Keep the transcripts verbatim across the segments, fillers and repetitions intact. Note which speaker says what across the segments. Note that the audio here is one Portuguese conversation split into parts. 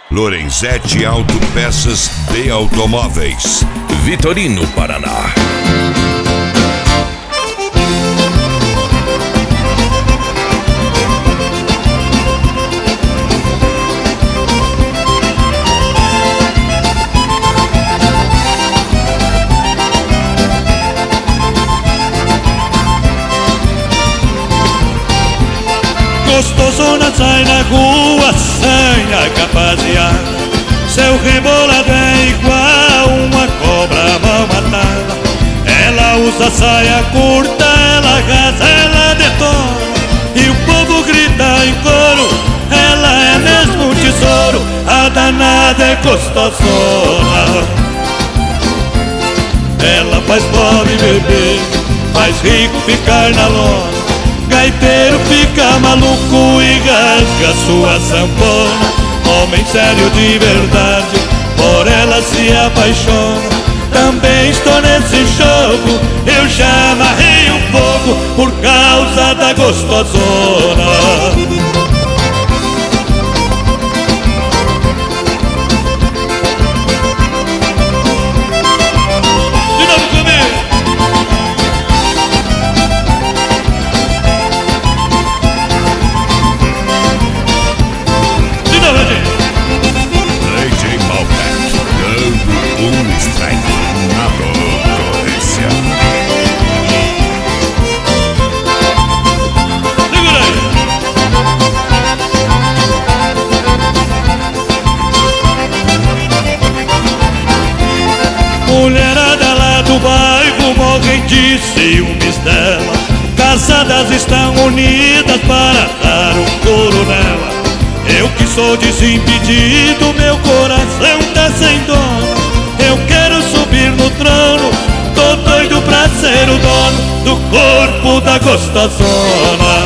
Speaker 1: Lorenzetti Autopeças de Automóveis, Vitorino, Paraná.
Speaker 2: Gostosona sai na rua, sai a rapaziada. Seu rebolado é igual uma cobra mal matada. Ela usa saia curta, ela arrasa, ela detona. E o povo grita em coro, ela é mesmo um tesouro. A danada é gostosona. Ela faz pobre beber, faz rico ficar na lona. Gaiteiro fica maluco e rasga sua sanfona. Homem sério de verdade, por ela se apaixona. Também estou nesse jogo, eu já amarrei um fogo por causa da gostosona. Mulherada lá do bairro morrem de ciúmes dela. Casadas estão unidas para dar um couro nela. Eu que sou desimpedido, meu coração tá sem dono. Eu quero subir no trono, tô doido pra ser o dono do corpo da gostosona.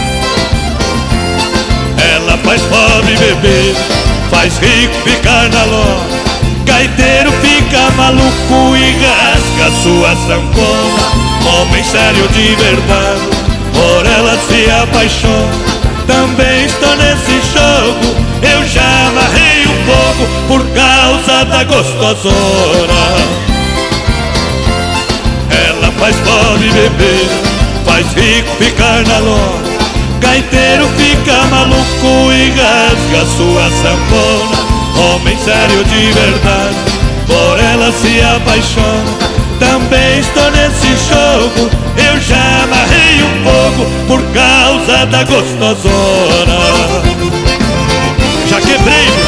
Speaker 2: Ela faz pobre beber, faz rico ficar na lona. Gaiteiro fica maluco e rasga sua sanfona. Homem sério de verdade, por ela se apaixona. Também estou nesse jogo, eu já amarrei um fogo por causa da gostosona. Ela faz pobre beber, faz rico ficar na lona. Gaiteiro fica maluco e rasga sua sanfona. Homem sério de verdade, por ela se apaixona. Também estou nesse jogo, eu já amarrei um fogo por causa da gostosona. Já quebrei.